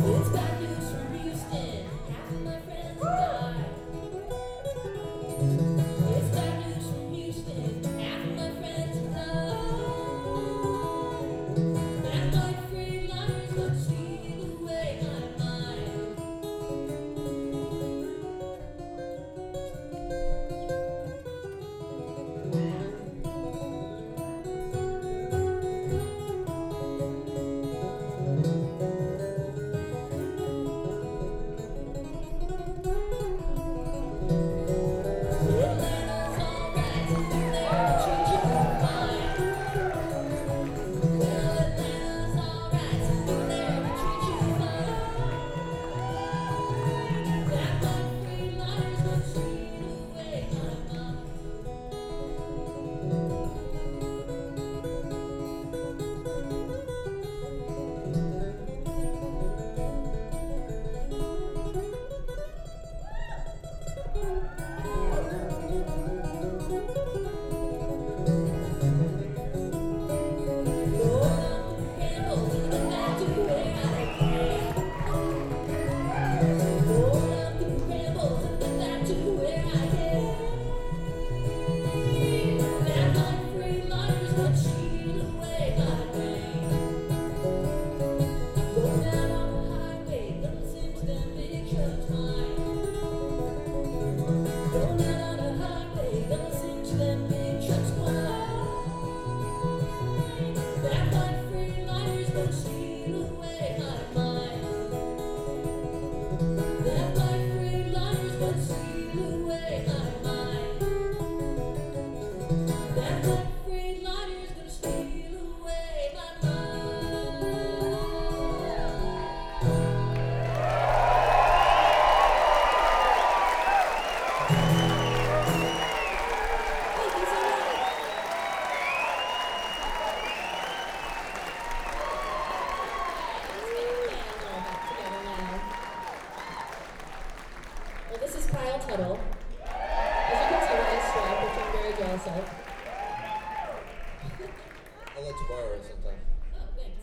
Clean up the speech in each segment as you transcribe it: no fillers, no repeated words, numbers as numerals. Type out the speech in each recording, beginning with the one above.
It's bad news from Houston. Half of my friends have died. It's bad news from Houston. Half of my friends have died. That like freeliners would steal away my mind. Atlanta's alright, but they'll treat you fine. Well, Atlanta's alright, but they'll treat you fine. That like freeliners would steal away my mind. Well, this is Kyle Tuttle. As you can see by his strap, which I'm very jealous of. I'll let you borrow it sometime. Oh, thanks.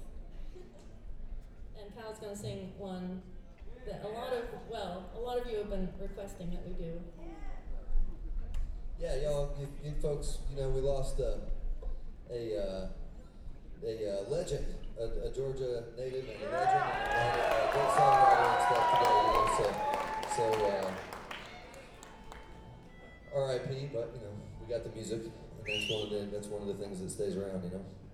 And Kyle's gonna sing one that a lot of you have been requesting that we do. Yeah, y'all, you folks, we lost a legend, a Georgia native and a legend, and a great songwriter and stuff today, so R.I.P. But we got the music, and that's one of the things that stays around,